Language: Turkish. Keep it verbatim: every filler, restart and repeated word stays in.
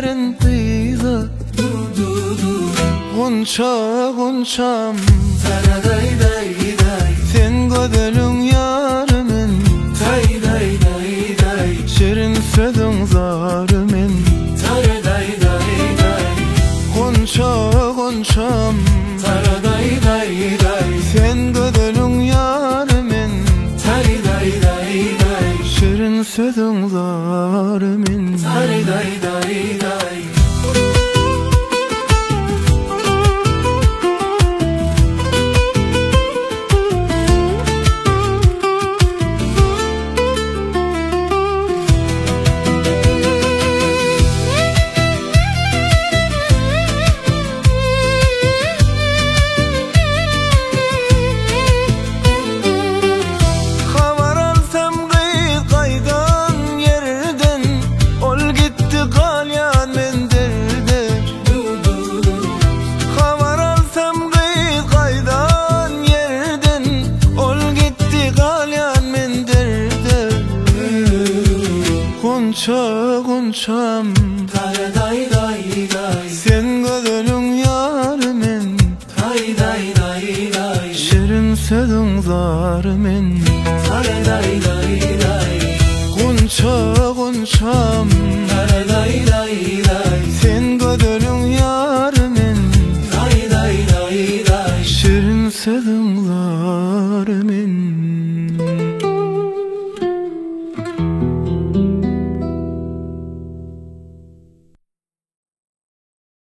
ellerin kıydı. Gunça gunçam Taraday day day, sen gödülün yarımın. day day day day, Şirin sözün zarımın. taraday day day, Gunça gunçam taraday day day, sen gödülün yarımın. day day day day, Şirin sözün zarımın. taraday day day. Gunça gunçam Taraday day day, sen gödülün yarımın. day day day day, Şirin sözün zarımın. taraday day day, Gunça gunçam taraday day